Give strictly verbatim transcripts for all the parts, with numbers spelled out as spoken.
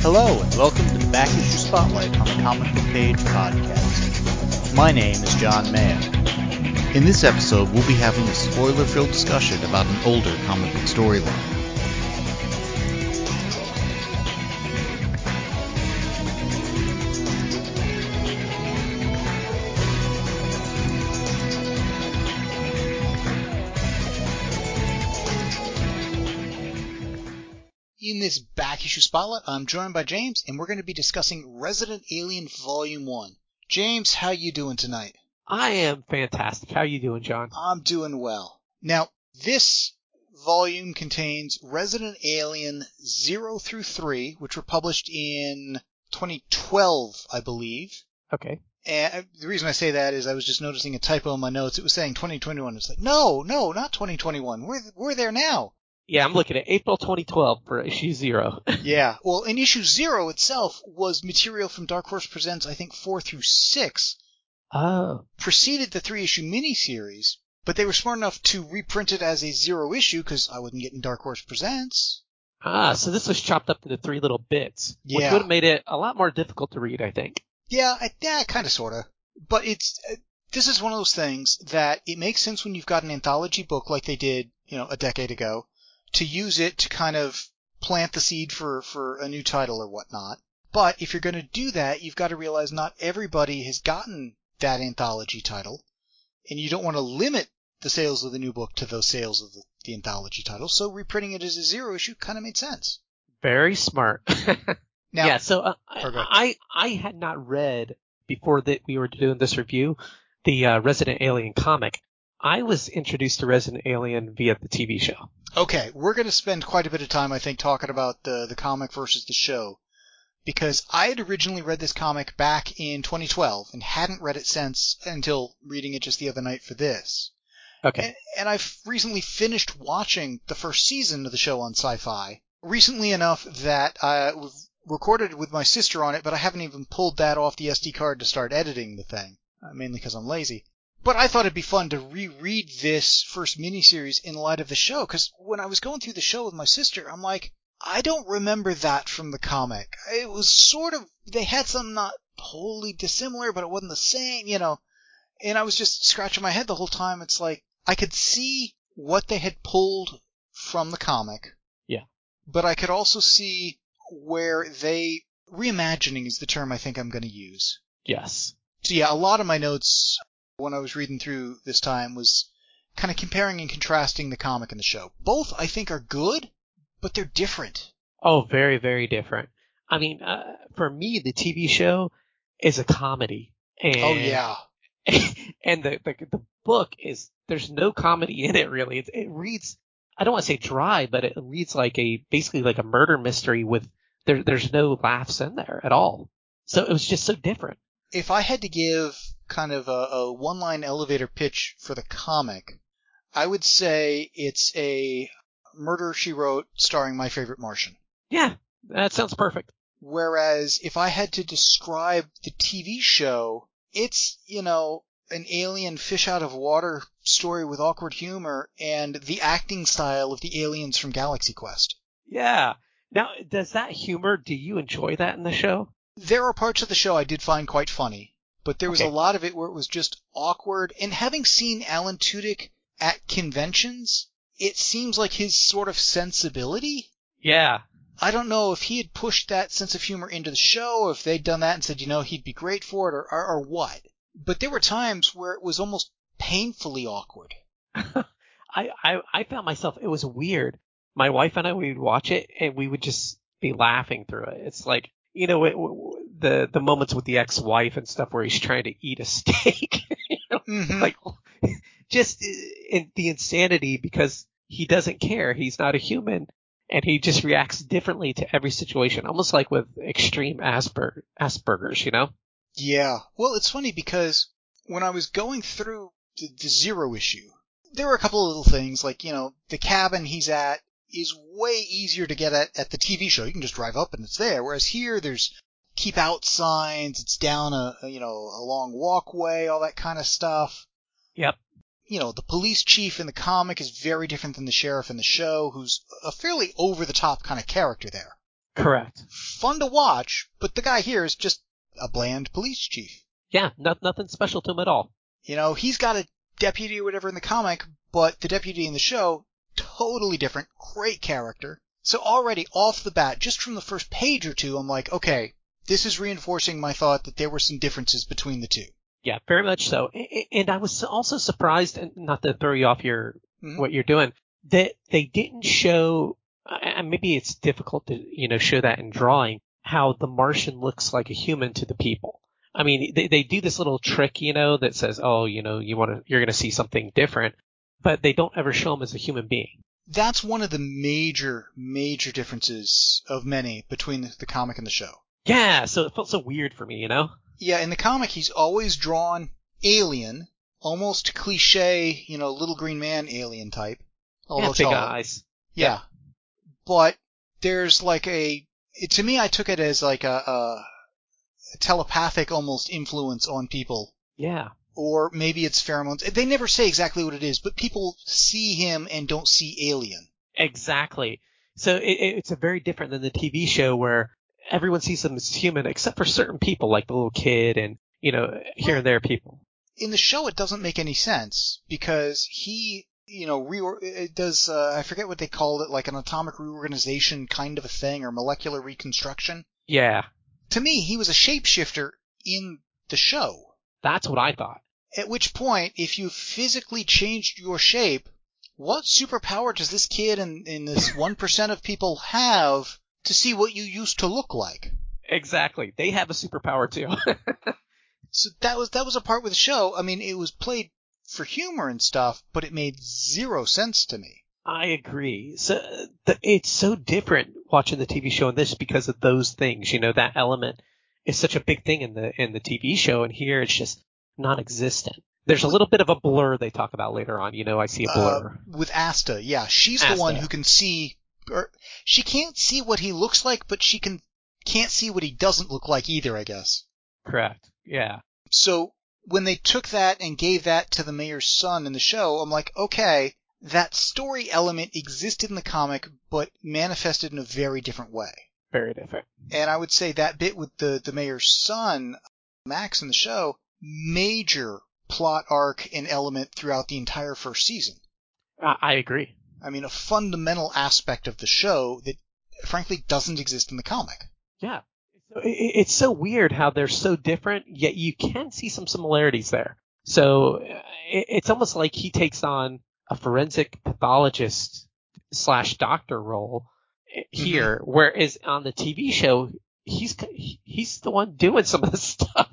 Hello, and welcome to the Back Issue Spotlight on the Comic Book Page podcast. My name is John Mayo. In this episode, we'll be having a spoiler-filled discussion about an older comic book storyline. In this Back Issue Spotlight, I'm joined by James, and we're going to be discussing Resident Alien Volume one. James, how you doing tonight? I am fantastic. How you doing, John? I'm doing well. Now, this volume contains Resident Alien zero through three, which were published in twenty twelve, I believe. Okay. And the reason I say that is I was just noticing a typo in my notes. It was saying twenty twenty-one. It's like, no, no, not twenty twenty-one. We're, we're there now. Yeah, I'm looking at April twenty twelve for issue zero. Yeah, well, and issue zero itself was material from Dark Horse Presents, I think, four through six. Oh. Preceded the three-issue miniseries, but they were smart enough to reprint it as a zero issue because I wouldn't get in Dark Horse Presents. Ah, so this was chopped up into three little bits, Yeah. which would have made it a lot more difficult to read, I think. Yeah, I, yeah, kind of, sort of. But it's uh, this is one of those things that it makes sense when you've got an anthology book like they did, you know, a decade ago, to use it to kind of plant the seed for, for a new title or whatnot. But if you're going to do that, you've got to realize not everybody has gotten that anthology title, and you don't want to limit the sales of the new book to those sales of the, the anthology title, so reprinting it as a zero issue kind of made sense. Very smart. Now, yeah, so uh, okay. I I had not read, before that we were doing this review, the uh, Resident Alien comic. I was introduced to Resident Alien via the T V show. Okay, we're going to spend quite a bit of time, I think, talking about the, the comic versus the show, because I had originally read this comic back in twenty twelve and hadn't read it since until reading it just the other night for this. Okay. And, and I've recently finished watching the first season of the show on Sci-Fi, recently enough that I recorded it with my sister on it, but I haven't even pulled that off the S D card to start editing the thing, uh, mainly because I'm lazy. But I thought it'd be fun to reread this first miniseries in light of the show, because when I was going through the show with my sister, I'm like, I don't remember that from the comic. It was sort of, they had something not wholly dissimilar, but it wasn't the same, you know. And I was just scratching my head the whole time. It's like, I could see what they had pulled from the comic. Yeah. But I could also see where they, reimagining is the term I think I'm going to use. Yes. So yeah, a lot of my notes when I was reading through this time was kind of comparing and contrasting the comic and the show. Both, I think, are good, but they're different. Oh, very, very different. I mean, uh, for me, the T V show is a comedy. And, Oh, yeah. and the, the the book is, there's no comedy in it, really. It, it reads, I don't want to say dry, but it reads like a, basically like a murder mystery with, there, there's no laughs in there at all. So it was just so different. If I had to give kind of a, a one-line elevator pitch for the comic, I would say it's a Murder, She Wrote starring My Favorite Martian. Yeah, that sounds perfect. Whereas if I had to describe the T V show, it's, you know, an alien fish out of water story with awkward humor and the acting style of the aliens from Galaxy Quest. Yeah. Now, does that humor, do you enjoy that in the show? There are parts of the show I did find quite funny, but there was Okay. a lot of it where it was just awkward. And having seen Alan Tudyk at conventions, it seems like his sort of sensibility. Yeah. I don't know if he had pushed that sense of humor into the show, or if they'd done that and said, you know, he'd be great for it, or, or, or what. But there were times where it was almost painfully awkward. I, I, I found myself, it was weird. My wife and I, we would watch it and we would just be laughing through it. It's like, you know, it, the the moments with the ex-wife and stuff where he's trying to eat a steak, you know, Mm-hmm. like just in the insanity because he doesn't care. He's not a human, and he just reacts differently to every situation, almost like with extreme Asper- Asperger's, you know? Yeah. Well, it's funny because when I was going through the, the zero issue, there were a couple of little things like, you know, the cabin he's at is way easier to get at at the T V show. You can just drive up and it's there. Whereas here, there's keep out signs. It's down a, a you know a long walkway, all that kind of stuff. Yep. You know, the police chief in the comic is very different than the sheriff in the show, who's a fairly over the top kind of character there. Correct. Fun to watch, but the guy here is just a bland police chief. Yeah, no, nothing special to him at all. You know, he's got a deputy or whatever in the comic, but the deputy in the show, totally different, great character. So already off the bat, just from the first page or two, I'm like, okay, this is reinforcing my thought that there were some differences between the two. Yeah, very much so. And I was also surprised, and not to throw you off your mm-hmm. what you're doing, that they didn't show, and maybe it's difficult to, you know, show that in drawing, how the Martian looks like a human to the people. I mean, they, they do this little trick, you know, that says, oh, you know, you want to, you're going to see something different, but they don't ever show him as a human being. That's one of the major, major differences of many between the, the comic and the show. Yeah, so it felt so weird for me, you know? Yeah, in the comic, he's always drawn alien, almost cliche, you know, little green man alien type. Although yeah, big eyes. Yeah. yeah. But there's like a, it, to me, I took it as like a, a telepathic almost influence on people. Yeah. Or maybe it's pheromones. They never say exactly what it is, but people see him and don't see alien. Exactly. So it, it's a very different than the T V show where everyone sees him as human except for certain people like the little kid and, you know, here well, and there people. In the show, it doesn't make any sense because he, you know, re- it does, uh, I forget what they called it, like an atomic reorganization kind of a thing or molecular reconstruction. Yeah. To me, he was a shapeshifter in the show. That's what I thought. At which point, if you physically changed your shape, what superpower does this kid and, and this one percent of people have to see what you used to look like? Exactly. They have a superpower too. So that was that was a part with the show. I mean, it was played for humor and stuff, but it made zero sense to me. I agree. So the, it's so different watching the T V show and this because of those things. You know, that element is such a big thing in the in the T V show, and here it's just non-existent. There's a little bit of a blur they talk about later on. You know, I see a blur. Uh, with Asta, yeah. She's Asta. The one who can see, or she can't see what he looks like, but she can, can't see what he doesn't look like either, I guess. Correct. Yeah. So when they took that and gave that to the mayor's son in the show, I'm like, okay, that story element existed in the comic, but manifested in a very different way. Very different. And I would say that bit with the, the mayor's son, Max, in the show, major plot arc and element throughout the entire first season. I, I agree. I mean, a fundamental aspect of the show that, frankly, doesn't exist in the comic. Yeah. It's so weird how they're so different, yet you can see some similarities there. So it's almost like he takes on a forensic pathologist slash doctor role here, mm-hmm. whereas on the T V show, he's he's the one doing some of the stuff.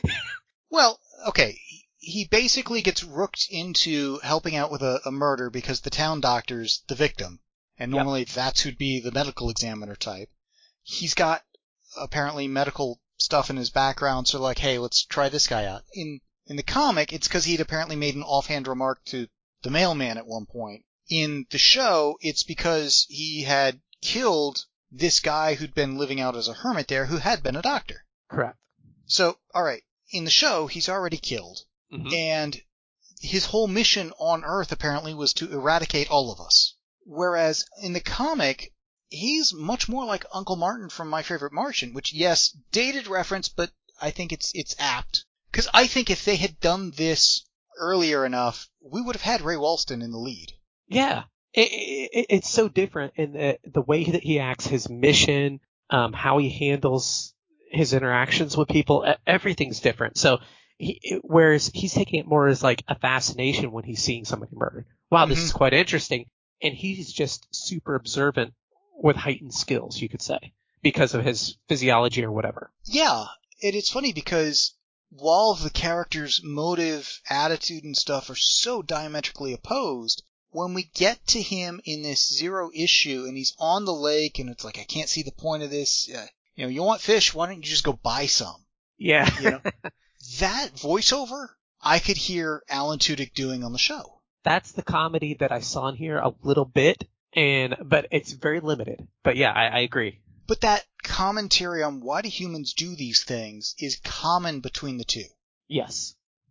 Well, okay, he basically gets rooked into helping out with a, a murder because the town doctor's the victim, and normally yep. that's who'd be the medical examiner type. He's got apparently medical stuff in his background, so like, hey, let's try this guy out. In in the comic, it's because he'd apparently made an offhand remark to the mailman at one point. In the show, it's because he had killed this guy who'd been living out as a hermit there who had been a doctor. Correct. So, alright, in the show, he's already killed. Mm-hmm. And his whole mission on Earth apparently was to eradicate all of us. Whereas in the comic, he's much more like Uncle Martin from My Favorite Martian, which, yes, dated reference, but I think it's it's apt. Because I think if they had done this earlier enough, we would have had Ray Walston in the lead. Yeah. It, it, it's so different in the, the way that he acts, his mission, um, how he handles his interactions with people. Everything's different. So, he, whereas he's taking it more as like a fascination when he's seeing somebody murdered. Wow, mm-hmm. This is quite interesting. And he's just super observant with heightened skills, you could say, because of his physiology or whatever. Yeah. And it's funny because while the character's motive, attitude, and stuff are so diametrically opposed, when we get to him in this zero issue and he's on the lake and it's like, I can't see the point of this. Uh, you know, you want fish? Why don't you just go buy some? Yeah. You know, that voiceover I could hear Alan Tudyk doing on the show. That's the comedy that I saw in here a little bit, and but it's very limited. But yeah, I, I agree. But that commentary on why do humans do these things is common between the two. Yes.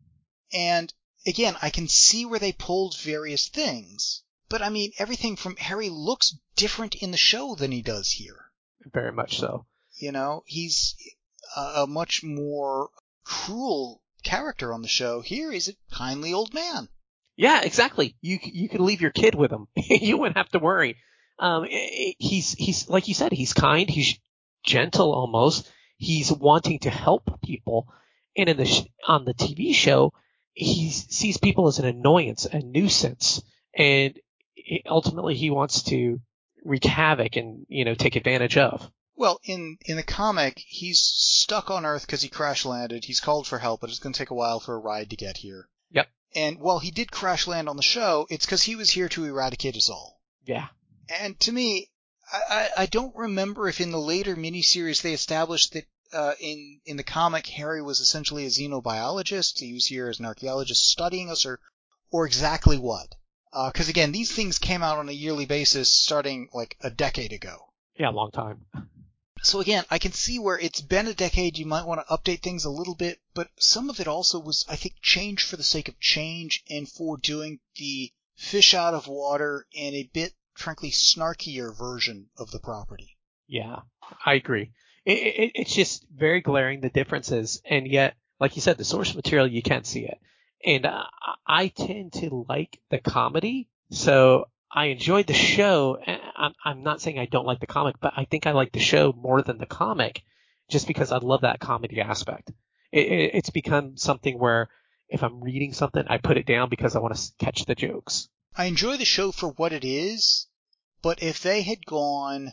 And again, I can see where they pulled various things, but I mean, everything from Harry looks different in the show than he does here. very much so. You know, he's a, a much more cruel character on the show. Here he's a kindly old man. Yeah, exactly. You you could leave your kid with him. You wouldn't have to worry. Um, he's he's like you said, he's kind, he's gentle almost. He's wanting to help people, and in the sh- on the T V show, he sees people as an annoyance, a nuisance, and ultimately he wants to wreak havoc and you know take advantage of. Well, in in the comic, he's stuck on Earth because he crash landed. He's called for help, but it's going to take a while for a ride to get here. Yep. And while he did crash land on the show, it's because he was here to eradicate us all. Yeah. And to me, I, I, I don't remember if in the later miniseries they established that uh, in in the comic Harry was essentially a xenobiologist. He was here as an archaeologist studying us, or or exactly what. Because uh, again, these things came out on a yearly basis starting like a decade ago. Yeah, a long time. So again, I can see where it's been a decade, you might want to update things a little bit, but some of it also was, I think, change for the sake of change and for doing the fish out of water and a bit, frankly, snarkier version of the property. Yeah, I agree. It, it, it's just very glaring, the differences, and yet, like you said, the source material, you can't see it. And uh, I tend to like the comedy, so I enjoyed the show. I'm, I'm not saying I don't like the comic, but I think I like the show more than the comic just because I love that comedy aspect. It, it, it's become something where if I'm reading something, I put it down because I want to catch the jokes. I enjoy the show for what it is, but if they had gone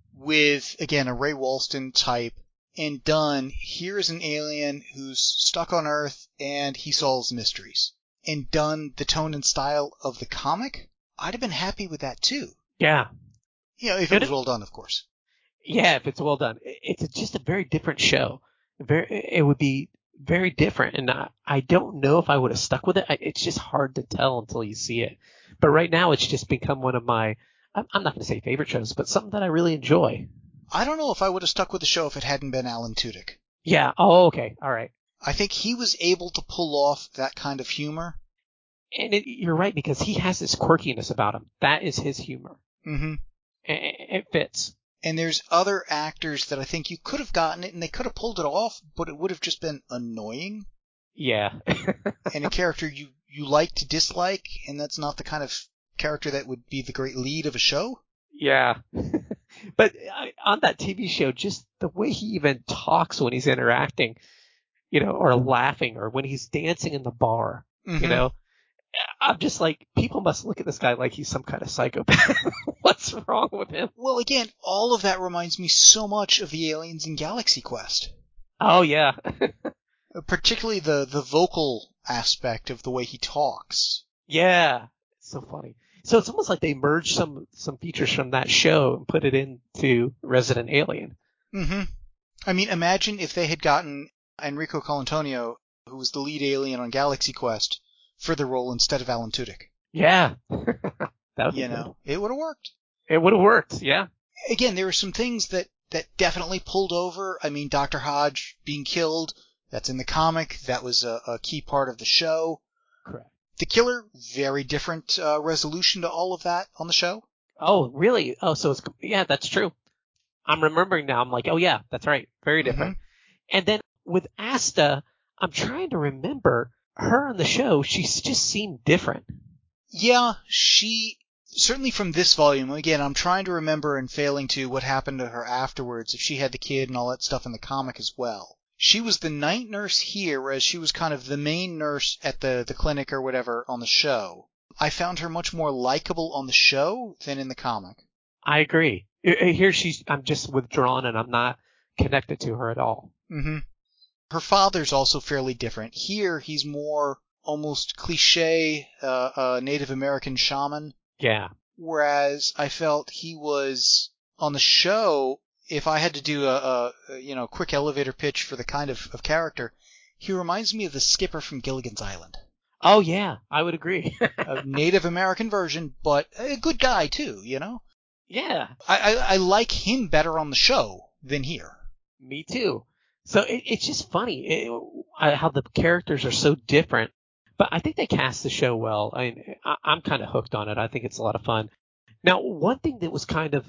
with, again, a Ray Walston type and done, here's an alien who's stuck on Earth and he solves mysteries, and done the tone and style of the comic, I'd have been happy with that too. Yeah. You know, if it was well done, of course. Yeah, if it's well done. It's just a very different show. Very, it would be very different, and I, I don't know if I would have stuck with it. I, it's just hard to tell until you see it. But right now, it's just become one of my, I'm, I'm not going to say favorite shows, but something that I really enjoy. I don't know if I would have stuck with the show if it hadn't been Alan Tudyk. Yeah. Oh, okay. All right. I think he was able to pull off that kind of humor. And it, you're right, because he has this quirkiness about him. That is his humor. Mm-hmm. It, it fits. And there's other actors that I think you could have gotten it and they could have pulled it off, but it would have just been annoying. Yeah. And a character you, you like to dislike, and that's not the kind of character that would be the great lead of a show. Yeah. But on that T V show, just the way he even talks when he's interacting, you know, or laughing, or when he's dancing in the bar, mm-hmm. you know, I'm just like, people must look at this guy like he's some kind of psychopath. What's wrong with him? Well, again, all of that reminds me so much of the aliens in Galaxy Quest. Oh, yeah. Particularly the, the vocal aspect of the way he talks. Yeah. It's so funny. So it's almost like they merged some, some features from that show and put it into Resident Alien. Mm-hmm. I mean, imagine if they had gotten Enrico Colantonio, who was the lead alien on Galaxy Quest, for the role instead of Alan Tudyk. Yeah. That would you be know, good. It would have worked. It would have worked, yeah. Again, there were some things that, that definitely pulled over. I mean, Doctor Hodge being killed, that's in the comic. That was a, a key part of the show. Correct. The killer, very different uh, resolution to all of that on the show. Oh, really? Oh, so it's, yeah, that's true. I'm remembering now. I'm like, oh, yeah, that's right. Very different. Mm-hmm. And then with Asta, I'm trying to remember her on the show. She just seemed different. Yeah, she, certainly from this volume, again, I'm trying to remember and failing to what happened to her afterwards, if she had the kid and all that stuff in the comic as well. She was the night nurse here, whereas she was kind of the main nurse at the, the clinic or whatever on the show. I found her much more likable on the show than in the comic. I agree. Here she's, I'm just withdrawn and I'm not connected to her at all. Mm-hmm. Her father's also fairly different. Here, he's more almost cliche uh, uh, Native American shaman. Yeah. Whereas I felt he was on the show. If I had to do a, a you know quick elevator pitch for the kind of, of character, he reminds me of the skipper from Gilligan's Island. Oh yeah, I would agree. A Native American version, but a good guy too. You know. Yeah. I, I, I like him better on the show than here. Me too. So it, it's just funny it, how the characters are so different. But I think they cast the show well. I, I, I'm kind of hooked on it. I think it's a lot of fun. Now, one thing that was kind of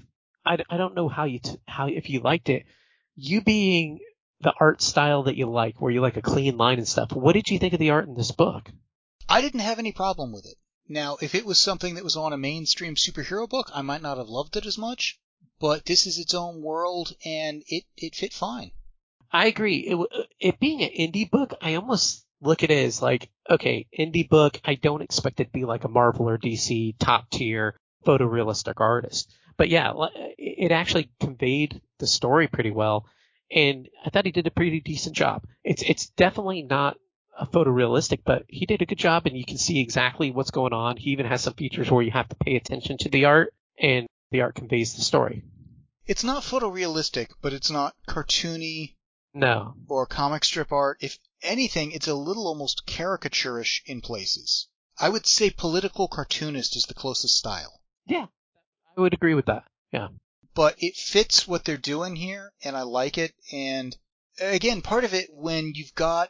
I, I don't know how you t- how if you liked it. You being the art style that you like, where you like a clean line and stuff. What did you think of the art in this book? I didn't have any problem with it. Now, if it was something that was on a mainstream superhero book, I might not have loved it as much, but this is its own world, and it, it fit fine. I agree. It, w- it being an indie book, I almost look at it as like, okay, indie book, I don't expect it to be like a Marvel or D C top tier photorealistic artist. But yeah, li- it actually conveyed the story pretty well, and I thought he did a pretty decent job. It's it's definitely not a photorealistic, but he did a good job, and you can see exactly what's going on. He even has some features where you have to pay attention to the art, and the art conveys the story. It's not photorealistic, but it's not cartoony No. or comic strip art. If anything, it's a little almost caricaturish in places. I would say political cartoonist is the closest style. Yeah, I would agree with that. Yeah. But it fits what they're doing here, and I like it. And again, part of it, when you've got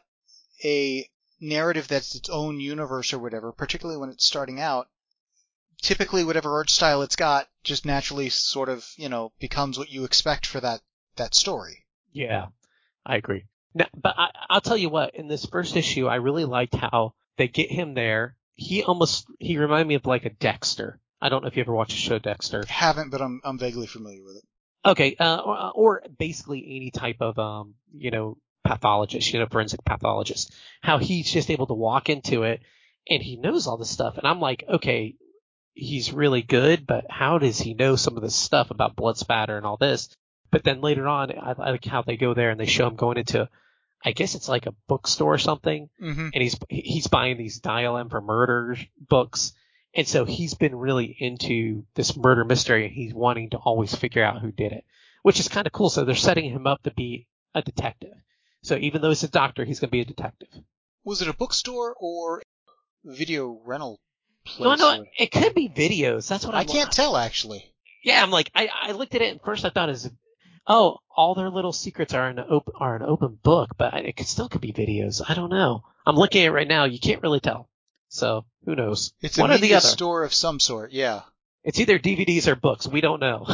a narrative that's its own universe or whatever, particularly when it's starting out, typically whatever art style it's got just naturally sort of, you know, becomes what you expect for that, that story. Yeah, I agree. Now, but I, I'll tell you what, in this first issue, I really liked how they get him there. He almost, he reminded me of like a Dexter. I don't know if you ever watched the show Dexter. Haven't, but I'm, I'm vaguely familiar with it. Okay, uh, or, or basically any type of, um, you know, pathologist, you know, forensic pathologist. How he's just able to walk into it and he knows all this stuff. And I'm like, okay, he's really good, but how does he know some of this stuff about blood spatter and all this? But then later on, I, I like how they go there and they show him going into, I guess it's like a bookstore or something, Mm-hmm. and he's he's buying these Dial M for Murder books, and so he's been really into this murder mystery, and he's wanting to always figure out who did it, which is kind of cool. So they're setting him up to be a detective. So even though he's a doctor, he's going to be a detective. Was it a bookstore or video rental place? No, no, or... it could be videos. That's what I'm I can't tell, actually. Yeah, I'm like, I, I looked at it and first I thought, is oh, all their little secrets are in an open are an open book, but it could, still could be videos. I don't know. I'm looking at it right now. You can't really tell. So who knows? It's One a or the media other. store of some sort, yeah. It's either D V Ds or books. We don't know.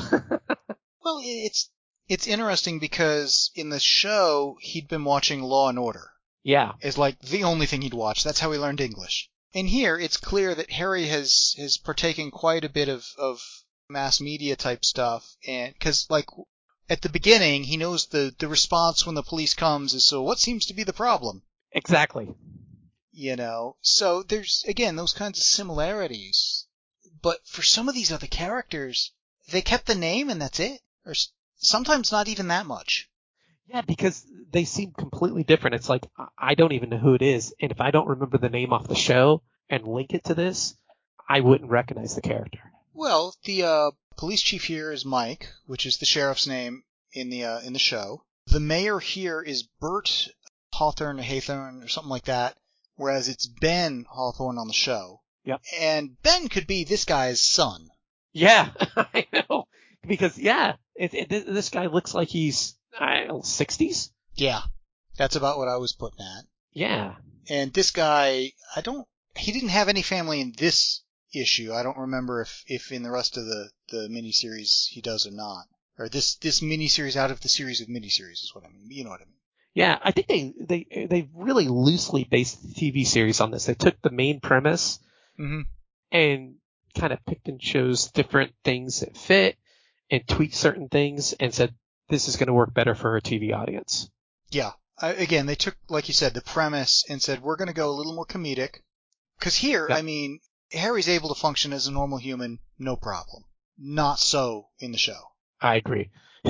Well, it's it's interesting because in the show he'd been watching Law and Order. Yeah. Is like the only thing he'd watched. That's how he learned English. And here it's clear that Harry has has partaken quite a bit of of mass media type stuff, and because like at the beginning he knows the the response when the police comes is, so what seems to be the problem? Exactly. You know, so there's again those kinds of similarities. But for some of these other characters, they kept the name and that's it, or sometimes not even that much. Yeah, because they seem completely different. It's like I don't even know who it is, and if I don't remember the name off the show and link it to this, I wouldn't recognize the character. Well, the uh, police chief here is Mike, which is the sheriff's name in the uh, in the show. The mayor here is Bert Hawthorne or Haythorne or something like that, whereas it's Ben Hawthorne on the show. Yep. And Ben could be this guy's son. Yeah, I know. Because yeah, it, it, this guy looks like he's I don't know, sixties. Yeah, that's about what I was putting at. Yeah. And this guy, I don't, he didn't have any family in this issue. I don't remember if, if in the rest of the, the miniseries he does or not. Or this, this miniseries out of the series of miniseries is what I mean. You know what I mean. Yeah, I think they, they, they really loosely based the T V series on this. They took the main premise Mm-hmm. and kind of picked and chose different things that fit and tweaked certain things and said, this is going to work better for a T V audience. Yeah. I, again, they took, like you said, the premise and said, we're going to go a little more comedic. Because here, Yeah. I mean, Harry's able to function as a normal human, no problem. Not so in the show. I agree.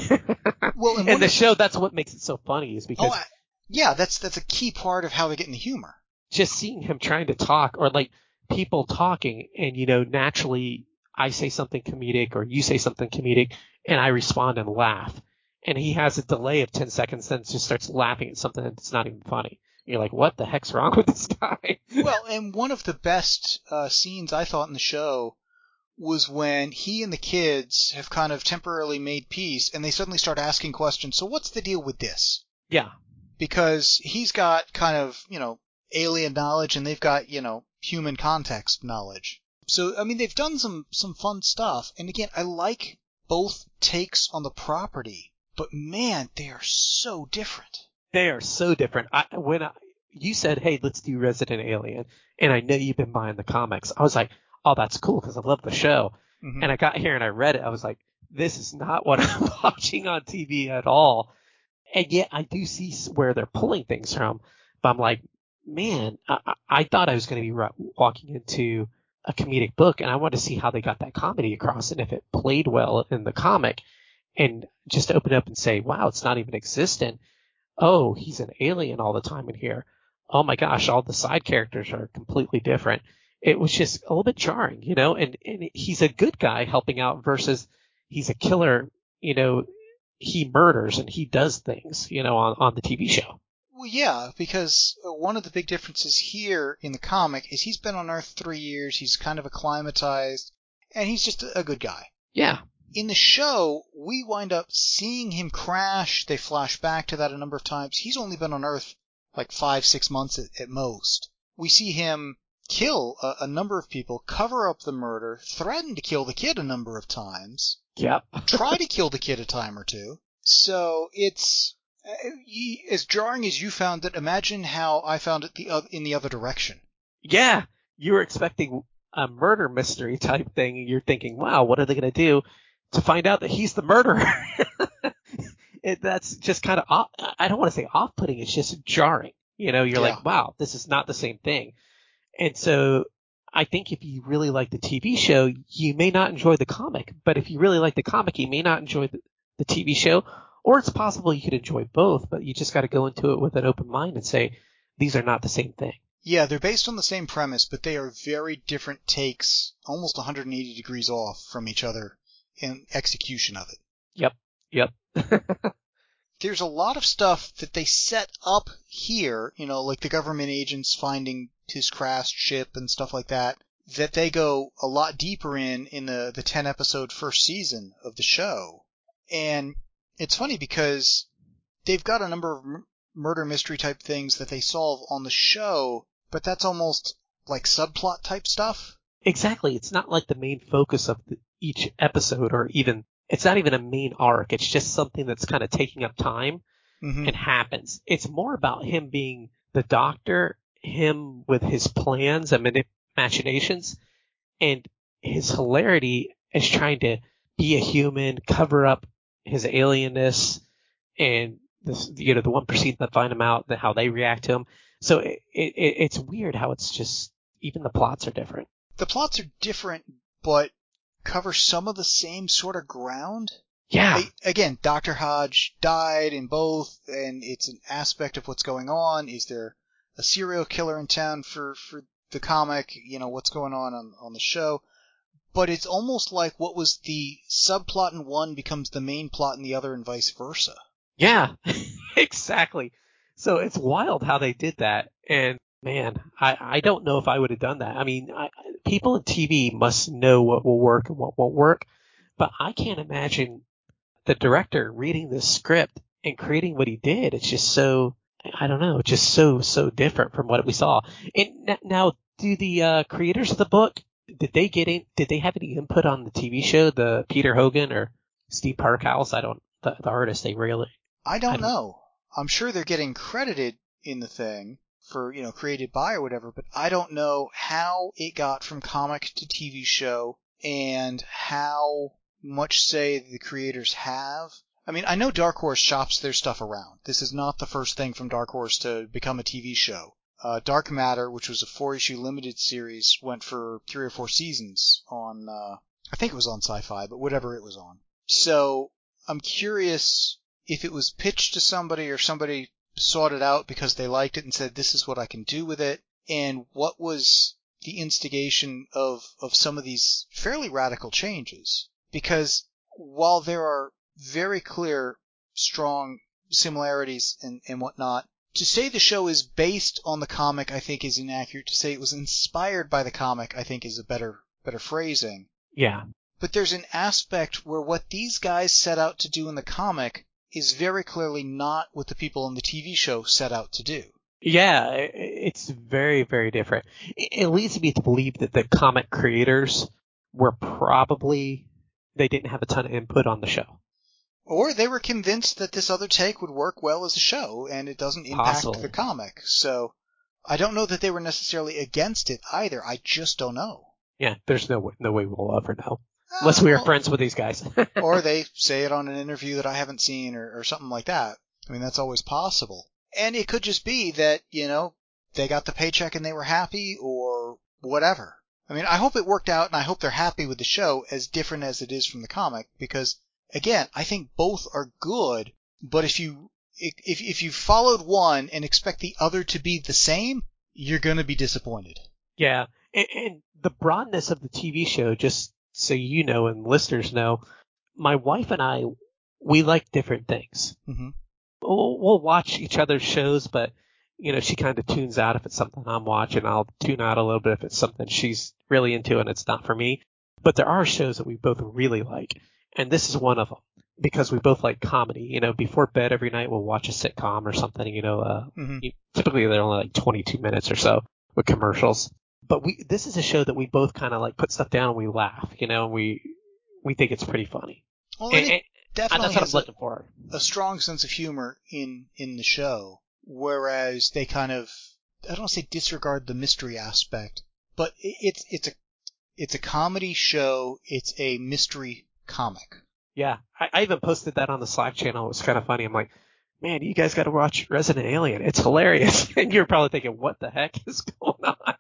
Well, and in one the of- show, that's what makes it so funny is because Oh, I, yeah, that's that's a key part of how they get in the humor. just seeing him trying to talk or like people talking and, you know, naturally I say something comedic or you say something comedic and I respond and laugh. And he has a delay of ten seconds, then just starts laughing at something that's not even funny. You're like, what the heck's wrong with this guy? Well, and one of the best uh, scenes I thought in the show was when he and the kids have kind of temporarily made peace and they suddenly start asking questions. So what's the deal with this? Yeah. Because he's got kind of, you know, alien knowledge and they've got, you know, human context knowledge. So, I mean, they've done some, some fun stuff. And again, I like both takes on the property, but man, they are so different. They are so different. I, when I, you said, hey, let's do Resident Alien, and I know you've been buying the comics, I was like, oh, that's cool because I love the show. Mm-hmm. And I got here and I read it. I was like, this is not what I'm watching on T V at all. And yet I do see where they're pulling things from. But I'm like, man, I, I thought I was going to be walking into a comedic book, and I wanted to see how they got that comedy across and if it played well in the comic. And just to open up and say, wow, it's not even existent. Oh, he's an alien all the time in here. Oh my gosh, all the side characters are completely different. It was just a little bit jarring, you know, and, and he's a good guy helping out versus he's a killer, you know, he murders and he does things, you know, on, on the T V show. Well, yeah, because one of the big differences here in the comic is he's been on Earth three years, he's kind of acclimatized, and he's just a good guy. Yeah. In the show, we wind up seeing him crash. They flash back to that a number of times. He's only been on Earth like five, six months at, at most. We see him kill a, a number of people, cover up the murder, threaten to kill the kid a number of times. Yep. Try to kill the kid a time or two. So it's as jarring as you found it. Imagine how I found it the in the other direction. Yeah, you were expecting a murder mystery type thing, and you're thinking, wow, what are they going to do to find out that he's the murderer? it, that's just kind of off, I don't want to say off-putting, it's just jarring. You know, you're yeah. like, wow, this is not the same thing. And so I think if you really like the T V show, you may not enjoy the comic. But if you really like the comic, you may not enjoy the, the T V show. Or it's possible you could enjoy both, but you just got to go into it with an open mind and say, these are not the same thing. Yeah, they're based on the same premise, but they are very different takes, almost one hundred eighty degrees off from each other in execution of it. Yep, yep. There's a lot of stuff that they set up here, you know, like the government agents finding his crashed ship and stuff like that, that they go a lot deeper in in the, the ten-episode first season of the show. And it's funny because they've got a number of m- murder mystery type things that they solve on the show, but that's almost like subplot type stuff. Exactly. It's not like the main focus of the, each episode, or even, it's not even a main arc. It's just something that's kind of taking up time mm-hmm. and happens. It's more about him being the doctor, him with his plans and manip- machinations, and his hilarity is trying to be a human, cover up his alienness, and this, you know, the one percent that find him out, that how they react to him. So it, it, it's weird how it's just, even the plots are different. The plots are different, but cover some of the same sort of ground. Yeah. I, again, Doctor Hodge died in both, and it's an aspect of what's going on. Is there a serial killer in town for, for the comic? You know, what's going on, on on the show? But it's almost like what was the subplot in one becomes the main plot in the other, and vice versa. Yeah, exactly. So it's wild how they did that. And man, I, I don't know if I would have done that. I mean, I, people in T V must know what will work and what won't work. But I can't imagine the director reading this script and creating what he did. It's just so, I don't know, just so, so different from what we saw. And now, do the uh, creators of the book, did they get in, did they have any input on the T V show, the Peter Hogan or Steve Parkhouse? I don't, the, the artist, they really. I don't, I don't know. I'm sure they're getting credited in the thing for, you know, created by or whatever, but I don't know how it got from comic to T V show and how much say the creators have. I mean, I know Dark Horse shops their stuff around. This is not the first thing from Dark Horse to become a T V show. Uh, Dark Matter, which was a four-issue limited series, went for three or four seasons on, uh, I think it was on Sci-Fi, but whatever it was on. So I'm curious if it was pitched to somebody or somebody sought it out because they liked it and said, this is what I can do with it, and what was the instigation of, of some of these fairly radical changes. Because while there are very clear, strong similarities and, and whatnot, to say the show is based on the comic, I think, is inaccurate. To say it was inspired by the comic, I think, is a better better phrasing. Yeah. But there's an aspect where what these guys set out to do in the comic is very clearly not what the people in the T V show set out to do. Yeah, it's very, very different. It leads me to believe that the comic creators were probably they didn't have a ton of input on the show. Or they were convinced that this other take would work well as a show, and it doesn't impact Possibly. the comic. So I don't know that they were necessarily against it either. I just don't know. Yeah, there's no way, no way we'll ever know. Unless we are well, friends with these guys. Or they say it on an interview that I haven't seen or, or something like that. I mean, that's always possible. And it could just be that, you know, they got the paycheck and they were happy or whatever. I mean, I hope it worked out and I hope they're happy with the show as different as it is from the comic because, again, I think both are good, but if you if if you followed one and expect the other to be the same, you're going to be disappointed. Yeah, and, and the broadness of the T V show, just so you know and listeners know, my wife and I, we like different things. Mm-hmm. We'll, we'll watch each other's shows, but you know, she kind of tunes out if it's something I'm watching. I'll tune out a little bit if it's something she's really into and it's not for me. But there are shows that we both really like, and this is one of them because we both like comedy. You know, before bed every night we'll watch a sitcom or something. You know, uh, mm-hmm. you, typically they're only like twenty-two minutes or so with commercials. But we this is a show that we both kind of like put stuff down and we laugh. You know, and we we think it's pretty funny. Well, and, and it definitely and that's what has I'm looking for. A strong sense of humor in in the show. Whereas they kind of, I don't want to say disregard the mystery aspect, but it's it's a it's a comedy show. It's a mystery comic. Yeah, I, I even posted that on the Slack channel. It was kind of funny. I'm like, man, you guys got to watch Resident Alien. It's hilarious. And you're probably thinking, what the heck is going on?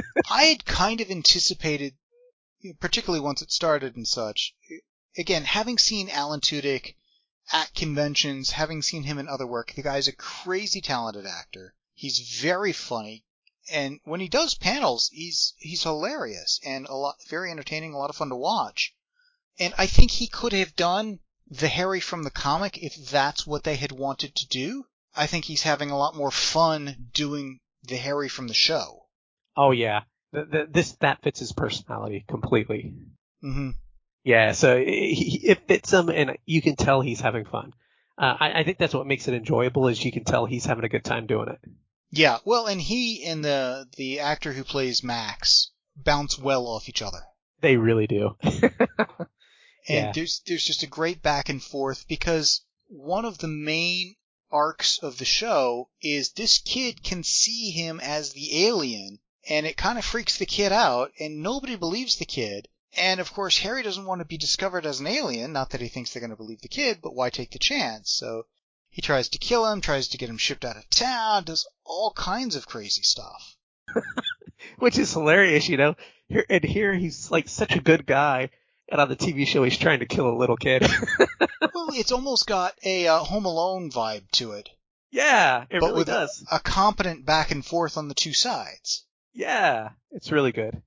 I had kind of anticipated, particularly once it started and such. Again, having seen Alan Tudyk at conventions, having seen him in other work, the guy's a crazy talented actor. He's very funny, and when he does panels, he's he's hilarious and a lot very entertaining, a lot of fun to watch. And I think he could have done the Harry from the comic if that's what they had wanted to do. I think he's having a lot more fun doing the Harry from the show. Oh yeah, the, the, this that fits his personality completely. Mm-hmm. Yeah, so it, it fits him, and you can tell he's having fun. Uh, I, I think that's what makes it enjoyable, is you can tell he's having a good time doing it. Yeah, well, and he and the the actor who plays Max bounce well off each other. They really do. And yeah. there's there's just a great back and forth because one of the main arcs of the show is this kid can see him as the alien, and it kind of freaks the kid out, and nobody believes the kid. And, of course, Harry doesn't want to be discovered as an alien. Not that he thinks they're going to believe the kid, but why take the chance? So he tries to kill him, tries to get him shipped out of town, does all kinds of crazy stuff. Which is hilarious, you know. Here, and here he's like such a good guy, and on the T V show he's trying to kill a little kid. Well, it's almost got a uh, Home Alone vibe to it. Yeah, it but really with does. A, a competent back and forth on the two sides. Yeah, it's really good.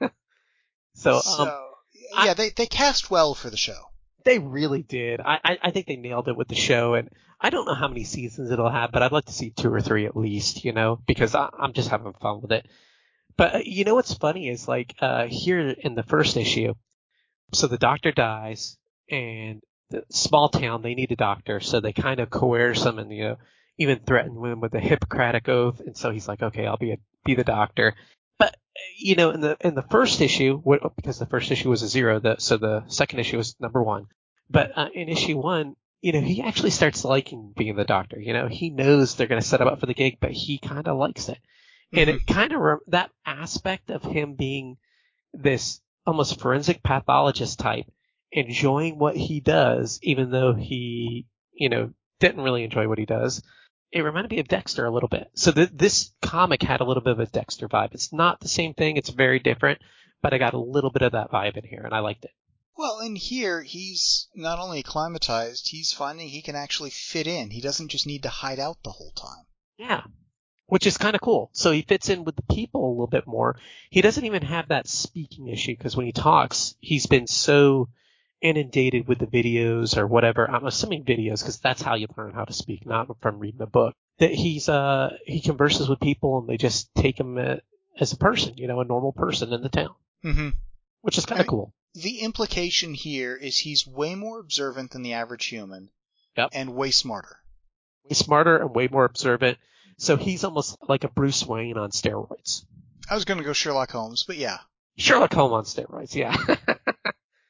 So, so um, yeah, I, they, they cast well for the show. They really did. I, I, I think they nailed it with the show, and I don't know how many seasons it'll have, but I'd like to see two or three at least, you know, because I, I'm just having fun with it. But uh, you know what's funny is like uh, here in the first issue, so the doctor dies, and the small town, they need a doctor, so they kind of coerce him and, you know, even threaten him with a Hippocratic oath, and so he's like, okay, I'll be a, be the doctor. But you know, in the in the first issue, because the first issue was a zero, the, so the second issue was number one. But uh, in issue one, you know, he actually starts liking being the doctor. You know, he knows they're going to set him up for the gig, but he kind of likes it. Mm-hmm. And it kind of re- that aspect of him being this almost forensic pathologist type, enjoying what he does, even though he, you know, didn't really enjoy what he does. It reminded me of Dexter a little bit. So th- this comic had a little bit of a Dexter vibe. It's not the same thing. It's very different, but I got a little bit of that vibe in here, and I liked it. Well, in here, he's not only acclimatized, he's finding he can actually fit in. He doesn't just need to hide out the whole time. Yeah, which is kind of cool. So he fits in with the people a little bit more. He doesn't even have that speaking issue, because when he talks, he's been so inundated with the videos or whatever. I'm assuming videos, because that's how you learn how to speak, not from reading a book. That he's uh he converses with people and they just take him uh, as a person, you know, a normal person in the town, mm-hmm. which is kind of cool. The implication here is he's way more observant than the average human, yep, and way smarter. Way smarter and way more observant. So he's almost like a Bruce Wayne on steroids. I was going to go Sherlock Holmes, but yeah. Sherlock Holmes on steroids, yeah.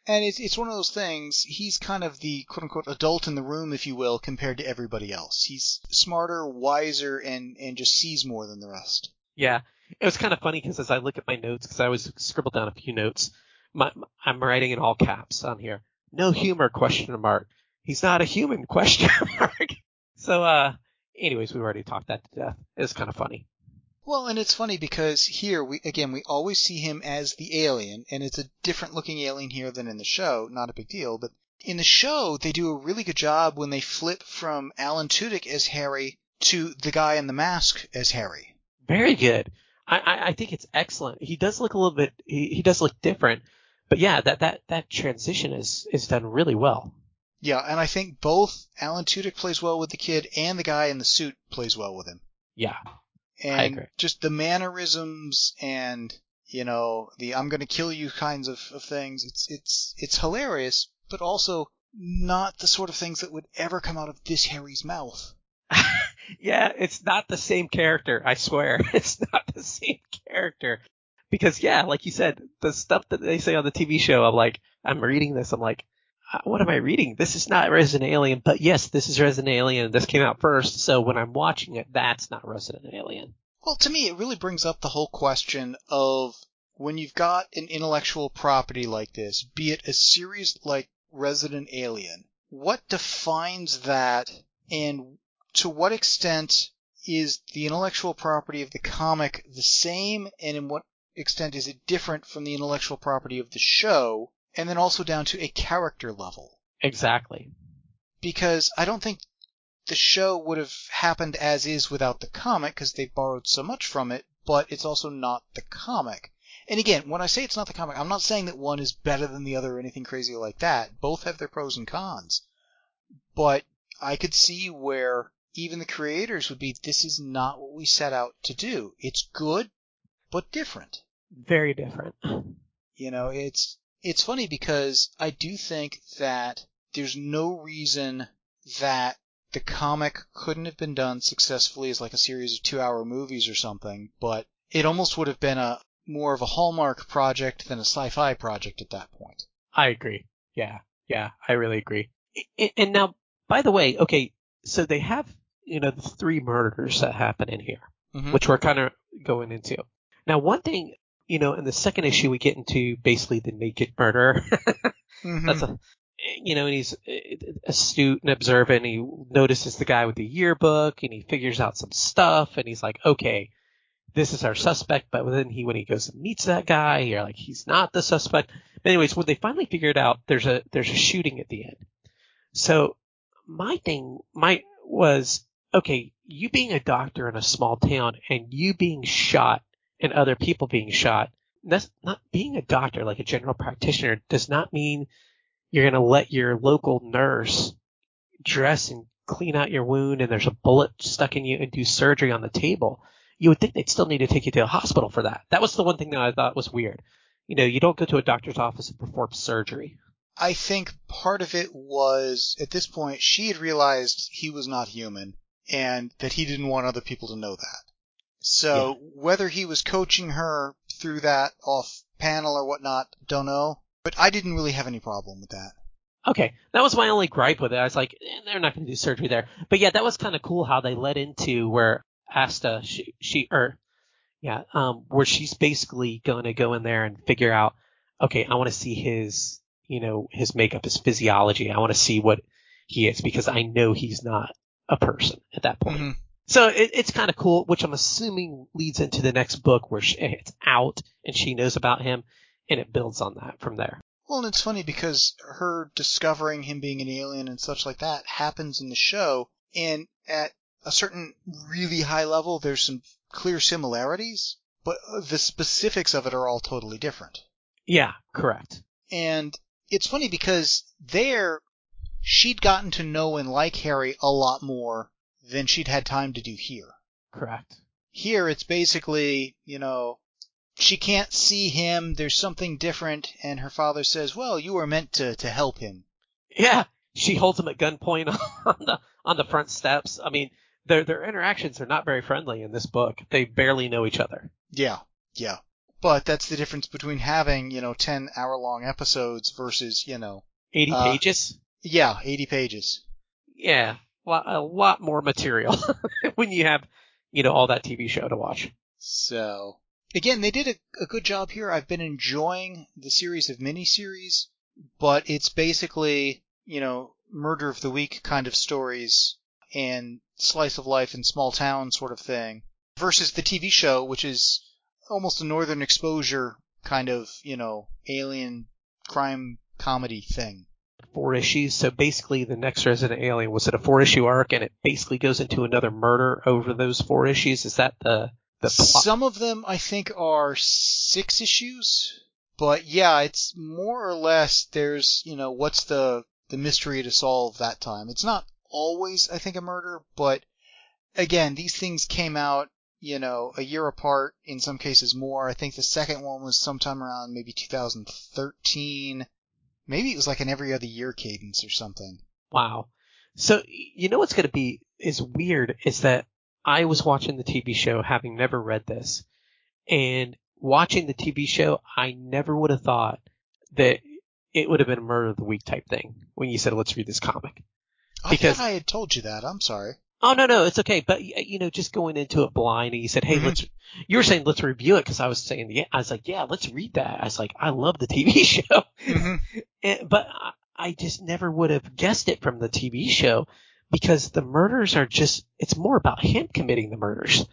And it's it's one of those things, he's kind of the quote-unquote adult in the room, if you will, compared to everybody else. He's smarter, wiser, and, and just sees more than the rest. Yeah. It was kind of funny because as I look at my notes, because I always scribble down a few notes, my, I'm writing in all caps on here. No humor, question mark. He's not a human, question mark. So, uh, anyways, we've already talked that to death. It's kind of funny. Well, and it's funny because here, we again, we always see him as the alien, and it's a different looking alien here than in the show. Not a big deal, but in the show, they do a really good job when they flip from Alan Tudyk as Harry to the guy in the mask as Harry. Very good. I, I, I think it's excellent. He does look a little bit, he, he does look different, but yeah, that, that, that transition is, is done really well. Yeah, and I think both Alan Tudyk plays well with the kid and the guy in the suit plays well with him. Yeah. And I agree. just the mannerisms and, you know, the I'm going to kill you kinds of, of things. It's, it's, it's hilarious, but also not the sort of things that would ever come out of this Harry's mouth. Yeah, it's not the same character. I swear. It's not the same character. Because, yeah, like you said, the stuff that they say on the T V show, I'm like, I'm reading this. I'm like, what am I reading? This is not Resident Alien, but yes, this is Resident Alien. This came out first, so when I'm watching it, that's not Resident Alien. Well, to me, it really brings up the whole question of when you've got an intellectual property like this, be it a series like Resident Alien, what defines that, and to what extent is the intellectual property of the comic the same, and in what extent is it different from the intellectual property of the show? And then also down to a character level. Exactly. Because I don't think the show would have happened as is without the comic, because they borrowed so much from it, but it's also not the comic. And again, when I say it's not the comic, I'm not saying that one is better than the other or anything crazy like that. Both have their pros and cons. But I could see where even the creators would be, this is not what we set out to do. It's good, but different. Very different. You know, it's... It's funny because I do think that there's no reason that the comic couldn't have been done successfully as like a series of two-hour movies or something, but it almost would have been a more of a Hallmark project than a sci-fi project at that point. I agree. Yeah, yeah, I really agree. And now, by the way, okay, so they have, you know, the three murders that happen in here, mm-hmm. which we're kind of going into. Now, one thing... You know, in the second issue, we get into basically the naked murderer. mm-hmm. That's a, you know, and he's astute and observant. He notices the guy with the yearbook, and he figures out some stuff. And he's like, "Okay, this is our suspect." But then he, when he goes and meets that guy, you're like, "He's not the suspect." But anyways, when they finally figure it out, there's a there's a shooting at the end. So my thing, my was okay. You being a doctor in a small town, and you being shot. And other people being shot. That's not being a doctor, like a general practitioner, does not mean you're going to let your local nurse dress and clean out your wound and there's a bullet stuck in you and do surgery on the table. You would think they'd still need to take you to a hospital for that. That was the one thing that I thought was weird. You know, you don't go to a doctor's office and perform surgery. I think part of it was, at this point, she had realized he was not human and that he didn't want other people to know that. So yeah. Whether he was coaching her through that off panel or whatnot, don't know. But I didn't really have any problem with that. Okay, that was my only gripe with it. I was like, eh, they're not going to do surgery there. But yeah, that was kind of cool how they led into where Asta, she, she or yeah, um, where she's basically going to go in there and figure out, okay, I want to see his, you know, his makeup, his physiology. I want to see what he is because I know he's not a person at that point. Mm-hmm. So it, it's kind of cool, which I'm assuming leads into the next book where she, it's out and she knows about him, and it builds on that from there. Well, and it's funny because her discovering him being an alien and such like that happens in the show, and at a certain really high level, there's some clear similarities, but the specifics of it are all totally different. Yeah, correct. And it's funny because there, she'd gotten to know and like Harry a lot more than she'd had time to do here. Correct. Here, it's basically, you know, she can't see him, there's something different, and her father says, well, you were meant to, to help him. Yeah, she holds him at gunpoint on the on the front steps. I mean, their their interactions are not very friendly in this book. They barely know each other. Yeah, yeah. But that's the difference between having, you know, ten hour long episodes versus, you know, eighty uh, pages? Yeah, eighty pages. Yeah, a lot, a lot more material when you have, you know, all that T V show to watch. So, again, they did a, a good job here. I've been enjoying the series of miniseries, but it's basically, you know, murder of the week kind of stories and slice of life in small town sort of thing versus the T V show, which is almost a Northern Exposure kind of, you know, alien crime comedy thing. Four issues. So basically the next Resident Alien, was it a four issue arc and it basically goes into another murder over those four issues? Is that the, the plot? Some of them I think are six issues, but yeah, it's more or less there's, you know, what's the, the mystery to solve that time. It's not always, I think, a murder, but again, these things came out, you know, a year apart, in some cases more. I think the second one was sometime around maybe two thousand thirteen. Maybe it was like an every other year cadence or something. Wow. So, you know what's going to be is weird is that I was watching the T V show having never read this, and watching the T V show, I never would have thought that it would have been a murder of the week type thing when you said, let's read this comic. Because, I thought I had told you that. I'm sorry. Oh, no, no, it's okay. But, you know, just going into it blind and you said, hey, mm-hmm. let's, you were saying, let's review it. Because I was saying, yeah, I was like, yeah, let's read that. I was like, I love the T V show. Mm-hmm. and, but I, I just never would have guessed it from the T V show because the murders are just, it's more about him committing the murders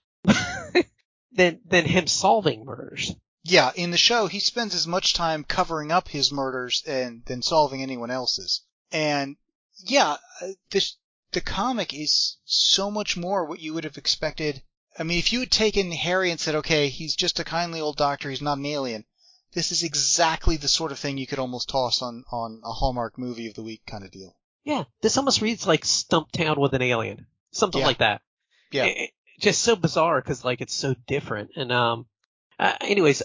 than, than him solving murders. Yeah. In the show, he spends as much time covering up his murders and than solving anyone else's. And yeah, this, the comic is so much more what you would have expected. I mean, if you had taken Harry and said, okay, he's just a kindly old doctor, he's not an alien, this is exactly the sort of thing you could almost toss on, on a Hallmark movie of the week kind of deal. Yeah, this almost reads like Stumptown with an alien. Something yeah. like that. Yeah. It, it, just so bizarre because, like, it's so different. And, um, uh, anyways,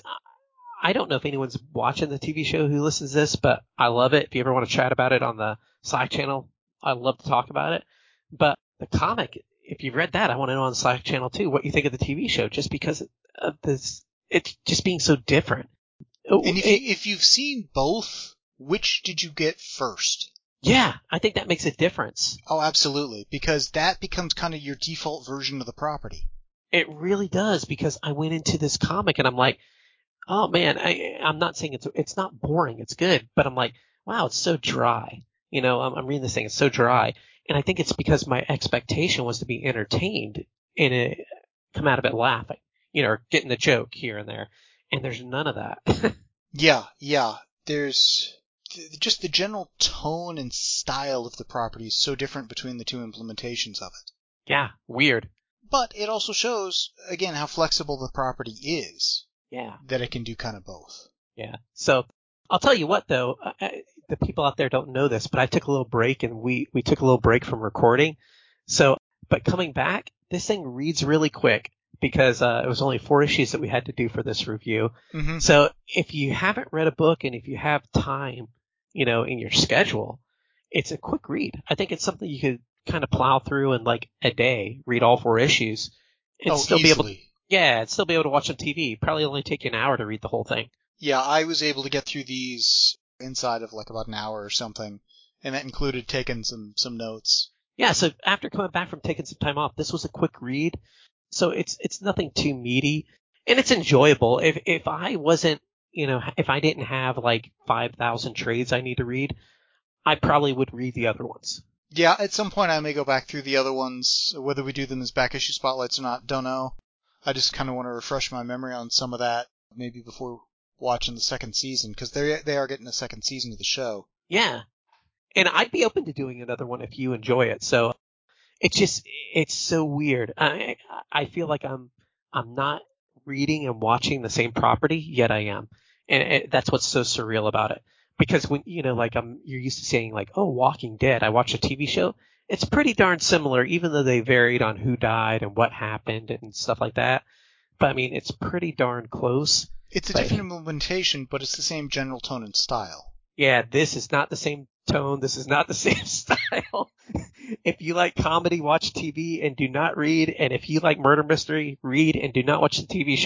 I don't know if anyone's watching the T V show who listens to this, but I love it. If you ever want to chat about it on the Slack channel, I love to talk about it. But the comic, if you've read that, I want to know on the Slack channel too what you think of the T V show, just because of this, it's just being so different. And if, you, if you've seen both, which did you get first? Yeah, I think that makes a difference. Oh, absolutely, because that becomes kind of your default version of the property. It really does, because I went into this comic and I'm like, oh man, I, I'm not saying it's it's not boring, it's good, but I'm like, wow, it's so dry. You know, I'm, I'm reading this thing, it's so dry. And I think it's because my expectation was to be entertained and it, come out of it laughing, you know, or getting the joke here and there. And there's none of that. yeah, yeah. There's th- just the general tone and style of the property is so different between the two implementations of it. Yeah, weird. But it also shows, again, how flexible the property is. Yeah. That it can do kind of both. Yeah. So I'll tell you what, though. I, the people out there don't know this, but I took a little break and we, we took a little break from recording. So, but coming back, this thing reads really quick because uh, it was only four issues that we had to do for this review. Mm-hmm. So if you haven't read a book and if you have time, you know, in your schedule, it's a quick read. I think it's something you could kind of plow through in like a day, read all four issues, and oh, still easily. be able to, yeah, and still be able to watch on T V. Probably only take you an hour to read the whole thing. Yeah, I was able to get through these inside of like about an hour or something, and that included taking some, some notes. Yeah, so after coming back from taking some time off, this was a quick read. So it's it's nothing too meaty, and it's enjoyable. If if I wasn't, you know, if I didn't have like five thousand trades I need to read, I probably would read the other ones. Yeah, at some point I may go back through the other ones. Whether we do them as back issue spotlights or not, don't know. I just kind of want to refresh my memory on some of that, maybe before watching the second season, because they they are getting a second season of the show. Yeah, and I'd be open to doing another one if you enjoy it. So it's just it's so weird. I I feel like I'm I'm not reading and watching the same property, yet I am, and it, that's what's so surreal about it. Because when you know, like I'm, you're used to saying like, oh, Walking Dead. I watched a T V show. It's pretty darn similar, even though they varied on who died and what happened and stuff like that. But I mean, it's pretty darn close. It's a but, different implementation, but it's the same general tone and style. Yeah, this is not the same tone. This is not the same style. If you like comedy, watch T V and do not read. And if you like murder mystery, read and do not watch the T V show.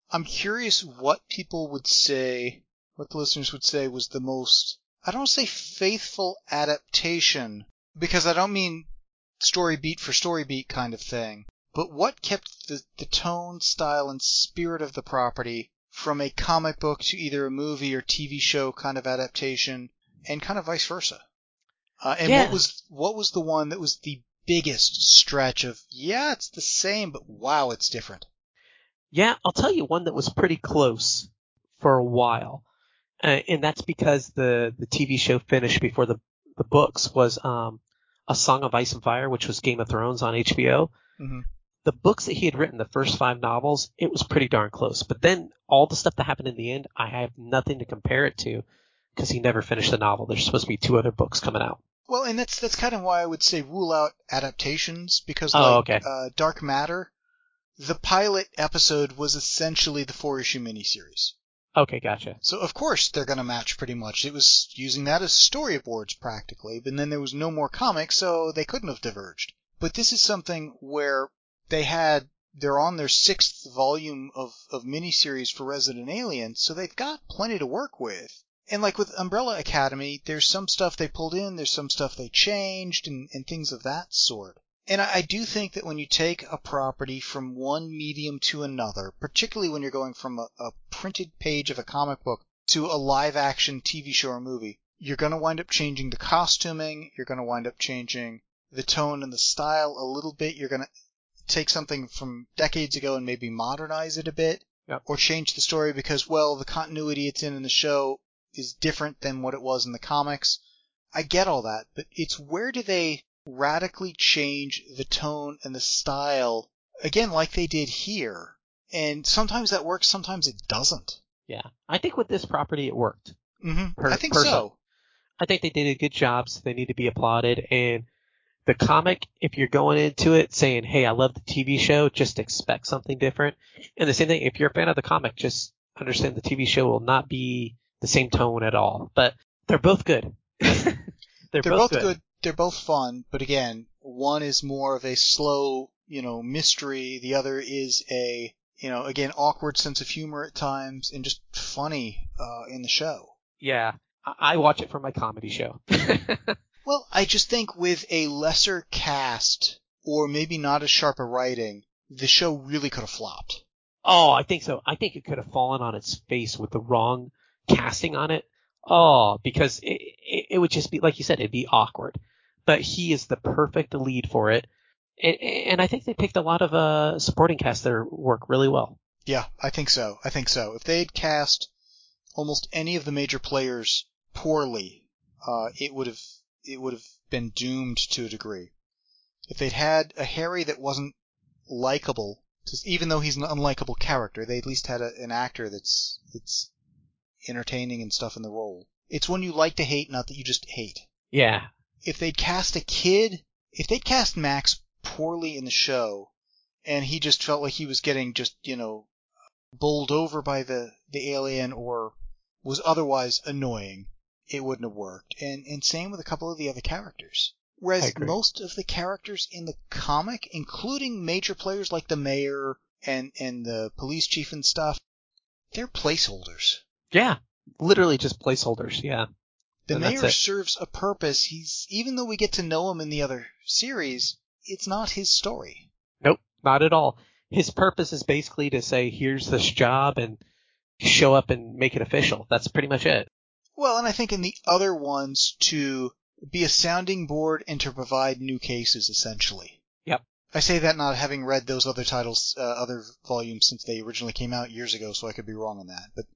I'm curious what people would say, what the listeners would say was the most, I don't want to say faithful adaptation, because I don't mean story beat for story beat kind of thing, but what kept the, the tone, style, and spirit of the property from a comic book to either a movie or T V show kind of adaptation, and kind of vice versa. Uh, and Yeah. what was what was the one that was the biggest stretch of, yeah, it's the same, but wow, it's different? Yeah, I'll tell you one that was pretty close for a while, uh, and that's because the, the T V show finished before the, the books was um, A Song of Ice and Fire, which was Game of Thrones on H B O. Mm-hmm. The books that he had written, the first five novels, it was pretty darn close. But then all the stuff that happened in the end, I have nothing to compare it to because he never finished the novel. There's supposed to be two other books coming out. Well, and that's that's kind of why I would say rule out adaptations, because Oh, like okay. uh, Dark Matter, the pilot episode was essentially the four-issue miniseries. Okay, gotcha. So of course they're going to match pretty much. It was using that as storyboards practically, but then there was no more comics, so they couldn't have diverged. But this is something where they had, they're on their sixth volume of, of miniseries for Resident Alien, so they've got plenty to work with. And like with Umbrella Academy, there's some stuff they pulled in, there's some stuff they changed, and, and things of that sort. And I, I do think that when you take a property from one medium to another, particularly when you're going from a, a printed page of a comic book to a live-action T V show or movie, you're going to wind up changing the costuming, you're going to wind up changing the tone and the style a little bit, you're going to take something from decades ago and maybe modernize it a bit, Yep. or change the story because, well, the continuity it's in in the show is different than what it was in the comics. I get all that, but it's where do they radically change the tone and the style, again, like they did here. And sometimes that works, sometimes it doesn't. Yeah. I think with this property it worked. Mm-hmm. Per- I think person. so. I think they did a good job, so they need to be applauded. And the comic, if you're going into it saying, hey, I love the T V show, just expect something different. And the same thing, if you're a fan of the comic, just understand the T V show will not be the same tone at all. But they're both good. they're, They're both, both good. good. They're both fun, but again, one is more of a slow, you know, mystery. The other is a, you know, again, awkward sense of humor at times and just funny uh, in the show. Yeah. I, I watch it for my comedy show. Well, I just think with a lesser cast or maybe not as sharp a writing, the show really could have flopped. Oh, I think so. I think it could have fallen on its face with the wrong casting on it. Oh, because it, it, it would just be, like you said, it'd be awkward. But he is the perfect lead for it. And, and I think they picked a lot of uh, supporting cast that work really well. Yeah, I think so. I think so. If they had cast almost any of the major players poorly, uh, it would have it would have been doomed to a degree. If they'd had a Harry that wasn't likable, even though he's an unlikable character, they at least had a, an actor that's that's entertaining and stuff in the role. It's one you like to hate, not that you just hate. Yeah. If they'd cast a kid, if they'd cast Max poorly in the show, and he just felt like he was getting just, you know, bowled over by the, the alien or was otherwise annoying, it wouldn't have worked. And, and same with a couple of the other characters. Whereas most of the characters in the comic, including major players like the mayor and, and the police chief and stuff, they're placeholders. Yeah. Literally just placeholders, yeah. The and mayor serves a purpose. He's, even though we get to know him in the other series, it's not his story. Nope, not at all. His purpose is basically to say, here's this job and show up and make it official. That's pretty much it. Well, and I think in the other ones to be a sounding board and to provide new cases, essentially. Yep. I say that not having read those other titles, uh, other volumes since they originally came out years ago, so I could be wrong on that. But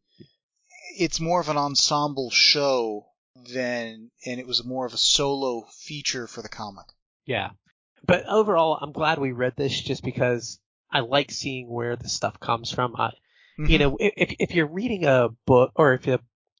it's more of an ensemble show than, and it was more of a solo feature for the comic. Yeah. But overall, I'm glad we read this just because I like seeing where the stuff comes from. I, mm-hmm. You know, if if you're reading a book or if a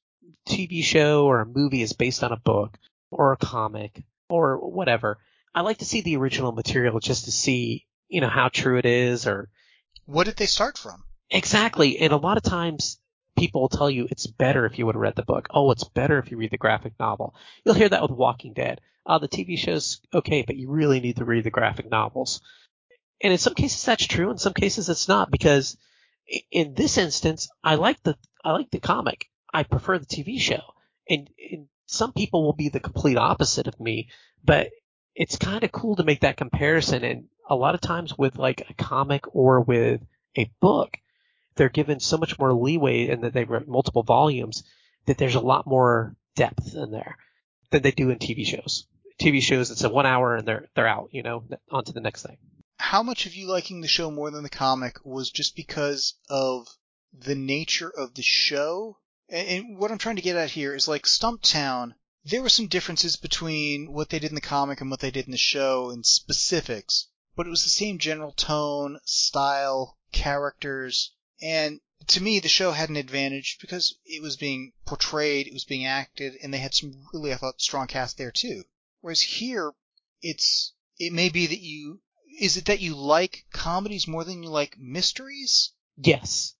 T V show or a movie is based on a book or a comic or whatever, I like to see the original material just to see, you know, how true it is or what did they start from? Exactly. And a lot of times people will tell you it's better if you would have read the book. Oh, it's better if you read the graphic novel. You'll hear that with Walking Dead. Uh, the T V show's okay, but you really need to read the graphic novels. And in some cases that's true. In some cases it's not, because In this instance, I like the I like the comic. I prefer the T V show. And, and some people will be the complete opposite of me, but it's kind of cool to make that comparison. And a lot of times with like a comic or with a book, they're given so much more leeway and that they've read multiple volumes that there's a lot more depth in there than they do in T V shows. T V shows, it's a one hour and they're they're out, you know, on to the next thing. How much of you liking the show more than the comic was just because of the nature of the show? And, and what I'm trying to get at here is like Stumptown, there were some differences between what they did in the comic and what they did in the show in specifics, but it was the same general tone, style, characters, and to me the show had an advantage because it was being portrayed, it was being acted, and they had some really, I thought, strong cast there too. Whereas here, it's, it may be that you, is it that you like comedies more than you like mysteries? Yes.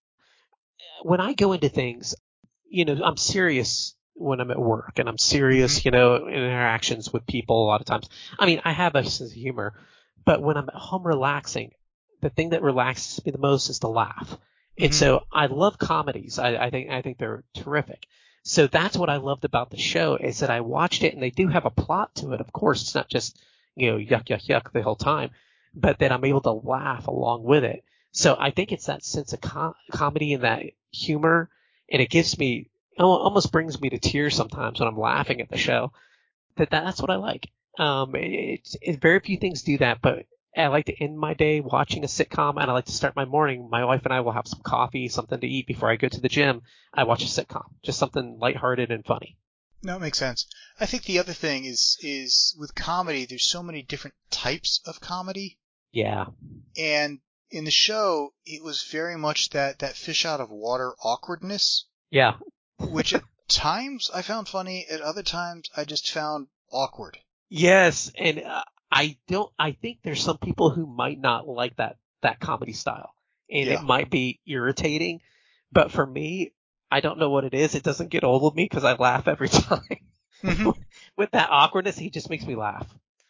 When I go into things, you know, I'm serious when I'm at work, and I'm serious, mm-hmm. you know, in interactions with people a lot of times. I mean, I have a sense of humor, but when I'm at home relaxing, the thing that relaxes me the most is to laugh. Mm-hmm. And so I love comedies. I, I think I think they're terrific. So that's what I loved about the show, is that I watched it, and they do have a plot to it. Of course, it's not just, you know, yuck, yuck, yuck the whole time, but that I'm able to laugh along with it. So I think it's that sense of com- comedy and that humor, and it gives me, it almost brings me to tears sometimes when I'm laughing at the show. That that's what I like. Um, it, it, very few things do that, but I like to end my day watching a sitcom, and I like to start my morning. My wife and I will have some coffee, something to eat before I go to the gym. I watch a sitcom, just something lighthearted and funny. No, it makes sense. I think the other thing is is with comedy, there's so many different types of comedy. Yeah. And in the show, it was very much that, that fish out of water awkwardness. Yeah. Which at times I found funny, at other times I just found awkward. Yes, and uh, I don't. I think there's some people who might not like that that comedy style, and yeah. It might be irritating. But for me, I don't know what it is. It doesn't get old with me because I laugh every time. Mm-hmm. With that awkwardness, he just makes me laugh.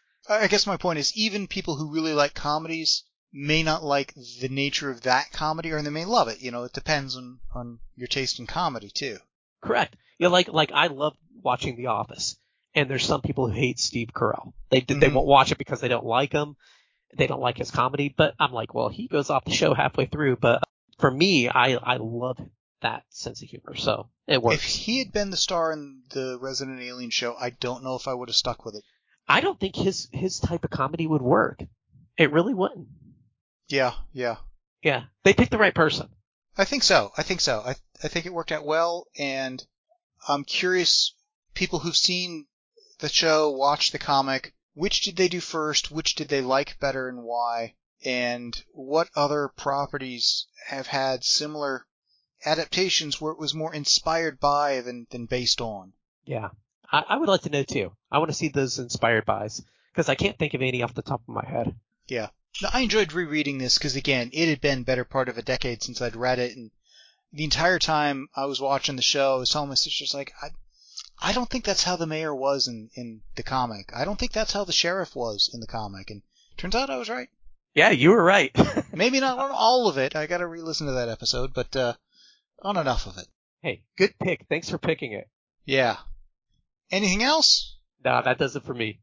I guess my point is, even people who really like comedies may not like the nature of that comedy, or they may love it. You know, it depends on, on your taste in comedy too. Correct. You know, like like I love watching The Office, and there's some people who hate Steve Carell. They mm-hmm. they won't watch it because they don't like him. They don't like his comedy. But I'm like, well, he goes off the show halfway through. But for me, I I love that sense of humor, so it works. If he had been the star in the Resident Alien show, I don't know if I would have stuck with it. I don't think his his type of comedy would work. It really wouldn't. Yeah, yeah. Yeah, they picked the right person. I think so. I think so. I I think it worked out well, and I'm curious, people who've seen the show, watched the comic, which did they do first? Which did they like better and why? And what other properties have had similar adaptations where it was more inspired by than, than based on? Yeah, I, I would like to know too. I want to see those inspired bys, because I can't think of any off the top of my head. Yeah. Now, I enjoyed rereading this because, again, it had been better part of a decade since I'd read it, and the entire time I was watching the show, I was telling my sisters, like, I, I don't think that's how the mayor was in, in the comic. I don't think that's how the sheriff was in the comic, and turns out I was right. Yeah, you were right. Maybe not on all of it. I got to re-listen to that episode, but uh, on enough of it. Hey, good pick. Thanks for picking it. Yeah. Anything else? No, that does it for me.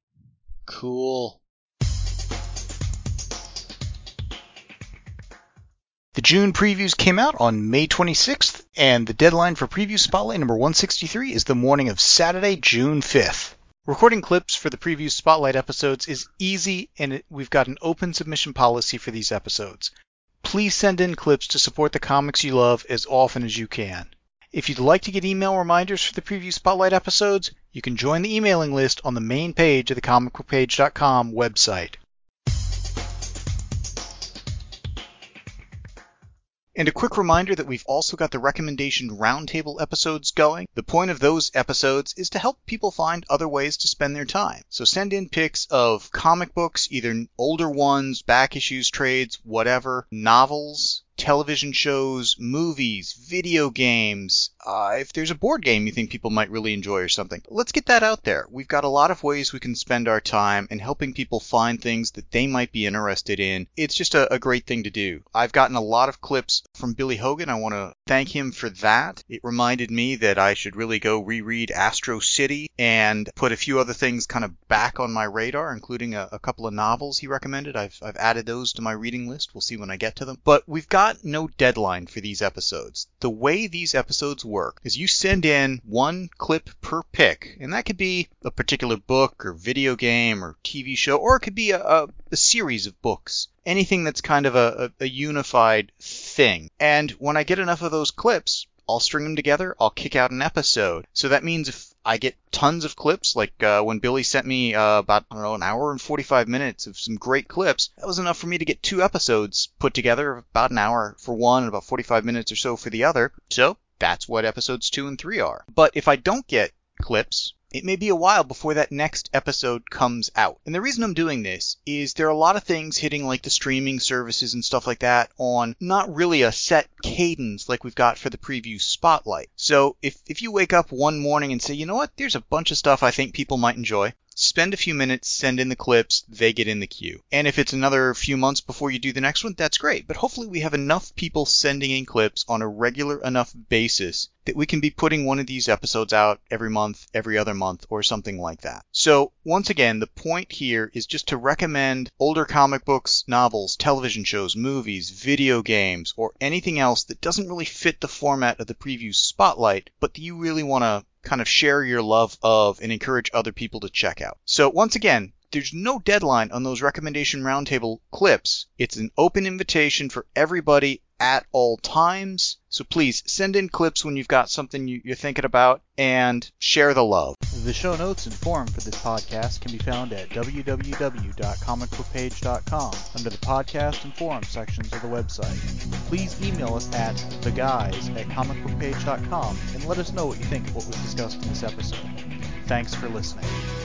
Cool. The June previews came out on May twenty-sixth, and the deadline for Preview Spotlight number one sixty-three is the morning of Saturday, June fifth. Recording clips for the Preview Spotlight episodes is easy, and it, we've got an open submission policy for these episodes. Please send in clips to support the comics you love as often as you can. If you'd like to get email reminders for the Preview Spotlight episodes, you can join the emailing list on the main page of the comic book page dot com website. And a quick reminder that we've also got the recommendation roundtable episodes going. The point of those episodes is to help people find other ways to spend their time. So send in pics of comic books, either older ones, back issues, trades, whatever, novels, television shows, movies, video games, uh, if there's a board game you think people might really enjoy or something. Let's get that out there. We've got a lot of ways we can spend our time in helping people find things that they might be interested in. It's just a, a great thing to do. I've gotten a lot of clips from Billy Hogan. I want to thank him for that. It reminded me that I should really go reread Astro City and put a few other things kind of back on my radar, including a, a couple of novels he recommended. I've, I've added those to my reading list. We'll see when I get to them. But we've got no deadline for these episodes. The way these episodes work is you send in one clip per pick, and that could be a particular book or video game or T V show, or it could be a, a, a series of books. Anything that's kind of a, a, a unified thing. And when I get enough of those clips, I'll string them together, I'll kick out an episode. So that means if I get tons of clips, like uh, when Billy sent me uh, about, I don't know, an hour and forty-five minutes of some great clips, that was enough for me to get two episodes put together, about an hour for one and about forty-five minutes or so for the other. So that's what episodes two and three are. But if I don't get clips, it may be a while before that next episode comes out. And the reason I'm doing this is there are a lot of things hitting like the streaming services and stuff like that on not really a set cadence like we've got for the preview spotlight. So if, if you wake up one morning and say, you know what, there's a bunch of stuff I think people might enjoy, spend a few minutes, send in the clips, they get in the queue. And if it's another few months before you do the next one, that's great. But hopefully we have enough people sending in clips on a regular enough basis that we can be putting one of these episodes out every month, every other month, or something like that. So once again, the point here is just to recommend older comic books, novels, television shows, movies, video games, or anything else that doesn't really fit the format of the preview spotlight, but that you really want to kind of share your love of and encourage other people to check out. So once again, there's no deadline on those recommendation roundtable clips. It's an open invitation for everybody at all times. So please send in clips when you've got something you're thinking about and share the love. The show notes and forum for this podcast can be found at w w w dot comic book page dot com under the podcast and forum sections of the website. Please email us at the guys at comic book page dot com and let us know what you think of what was discussed in this episode. Thanks for listening.